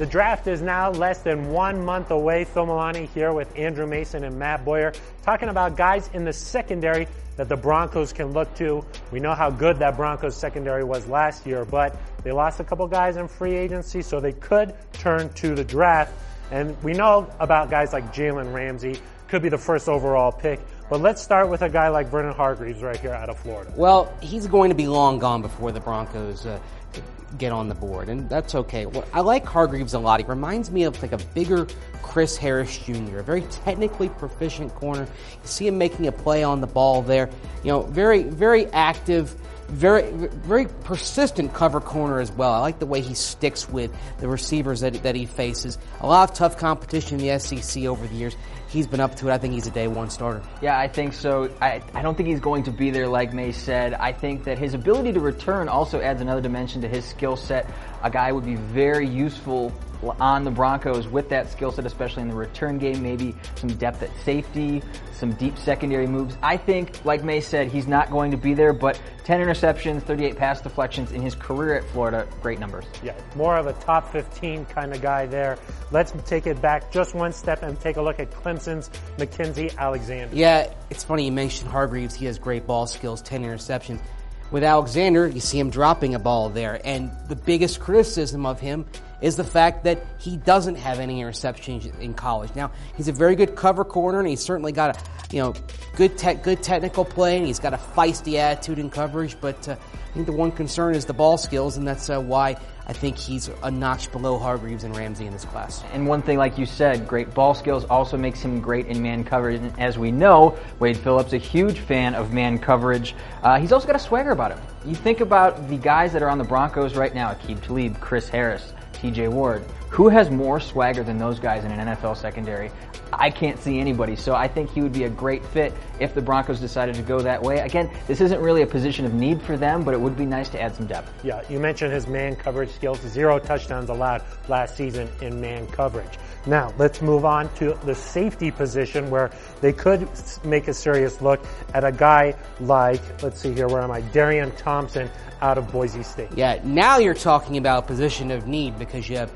The draft is now less than 1 month away. Phil Milani here with Andrew Mason and Matt Boyer talking about guys in the secondary that the Broncos can look to. We know how good that Broncos secondary was last year, but they lost a couple guys in free agency, so they could turn to the draft. And we know about guys like Jalen Ramsey, could be the first overall pick. But let's start with a guy like Vernon Hargreaves right here out of Florida. Well, he's going to be long gone before the Broncos get on the board, and that's okay. Well, I like Hargreaves a lot. He reminds me of like a bigger Chris Harris Jr., a very technically proficient corner. You see him making a play on the ball there. You know, very, very active, very, very persistent cover corner as well. I like the way he sticks with the receivers that he faces. A lot of tough competition in the SEC over the years. He's been up to it. I think he's a day one starter. Yeah, I think so. I don't think he's going to be there like May said. I think that his ability to return also adds another dimension to his skill set. A guy would be very useful on the Broncos with that skill set, especially in the return game, maybe some depth at safety, some deep secondary moves. I think, like May said, he's not going to be there, but 10 interceptions, 38 pass deflections in his career at Florida, great numbers. Yeah, more of a top 15 kind of guy there. Let's take it back just one step and take a look at Clemson's Mackenzie Alexander. Yeah, it's funny you mentioned Hargreaves. He has great ball skills, 10 interceptions. With Alexander, you see him dropping a ball there, and the biggest criticism of him is the fact that he doesn't have any interceptions in college. Now, he's a very good cover corner, and he's certainly got a good technical play, and he's got a feisty attitude in coverage, but I think the one concern is the ball skills, and that's why I think he's a notch below Hargreaves and Ramsey in this class. And one thing, like you said, great ball skills also makes him great in man coverage. And as we know, Wade Phillips, a huge fan of man coverage. He's also got a swagger about him. You think about the guys that are on the Broncos right now, Aqib Talib, Chris Harris, TJ Ward. Who has more swagger than those guys in an NFL secondary? I can't see anybody, so I think he would be a great fit if the Broncos decided to go that way. Again, this isn't really a position of need for them, but it would be nice to add some depth. Yeah, you mentioned his man coverage skills. 0 touchdowns allowed last season in man coverage. Now, let's move on to the safety position where they could make a serious look at a guy like, let's see here, where am I? Darian Thompson out of Boise State. Yeah, now you're talking about a position of need because you have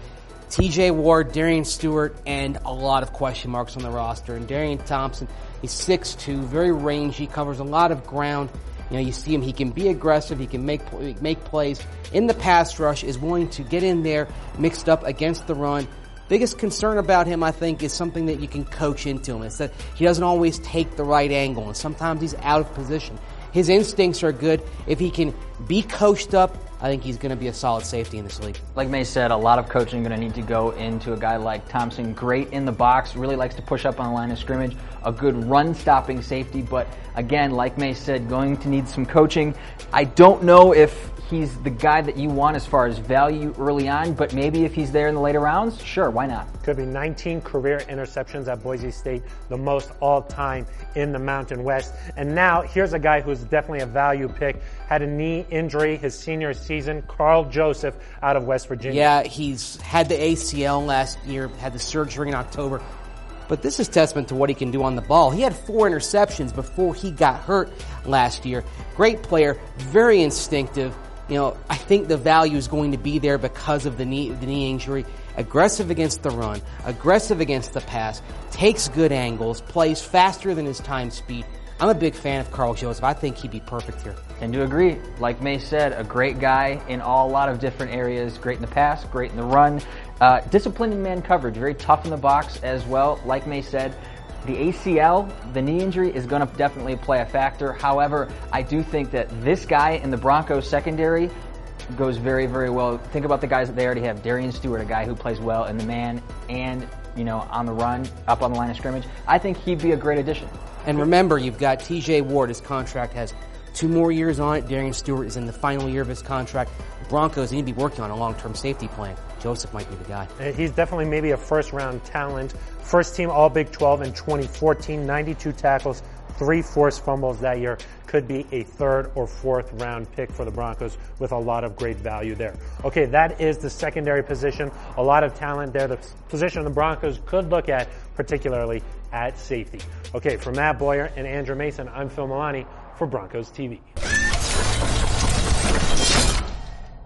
TJ Ward, Darian Stewart, and a lot of question marks on the roster. And Darian Thompson, he's 6'2", very rangy, covers a lot of ground. You know, you see him, he can be aggressive, he can make plays in the pass rush, is willing to get in there, mixed up against the run. Biggest concern about him, I think, is something that you can coach into him. It's that he doesn't always take the right angle, and sometimes he's out of position. His instincts are good. If he can be coached up, I think he's going to be a solid safety in this league. Like May said, a lot of coaching going to need to go into a guy like Thompson. Great in the box, really likes to push up on the line of scrimmage. A good run-stopping safety, but again, like May said, going to need some coaching. I don't know if he's the guy that you want as far as value early on, but maybe if he's there in the later rounds, sure, why not? Could be 19 career interceptions at Boise State, the most all-time in the Mountain West. And now, here's a guy who's definitely a value pick. Had a knee injury his senior season, Carl Joseph out of West Virginia. Yeah, he's had the ACL last year, had the surgery in October. But this is testament to what he can do on the ball. He had 4 interceptions before he got hurt last year. Great player, very instinctive. You know, I think the value is going to be there because of the knee injury. Aggressive against the run, aggressive against the pass, takes good angles, plays faster than his time speed. I'm a big fan of Carl Joseph. I think he'd be perfect here. And to agree, like May said, a great guy in a lot of different areas. Great in the pass, great in the run. Disciplined in man coverage, very tough in the box as well. Like May said, the ACL, the knee injury, is going to definitely play a factor. However, I do think that this guy in the Broncos secondary goes very, very well. Think about the guys that they already have. Darian Stewart, a guy who plays well in the man and, on the run, up on the line of scrimmage. I think he'd be a great addition. And remember, you've got TJ Ward. His contract has 2 more years on it. Darian Stewart is in the final year of his contract. The Broncos need to be working on a long-term safety plan. Joseph might be the guy. He's definitely maybe a first-round talent. First team All Big 12 in 2014, 92 tackles, 3 forced fumbles that year. Could be a 3rd or 4th round pick for the Broncos with a lot of great value there. Okay, that is the secondary position. A lot of talent there. The position the Broncos could look at, particularly at safety. Okay, for Matt Boyer and Andrew Mason, I'm Phil Milani for Broncos TV.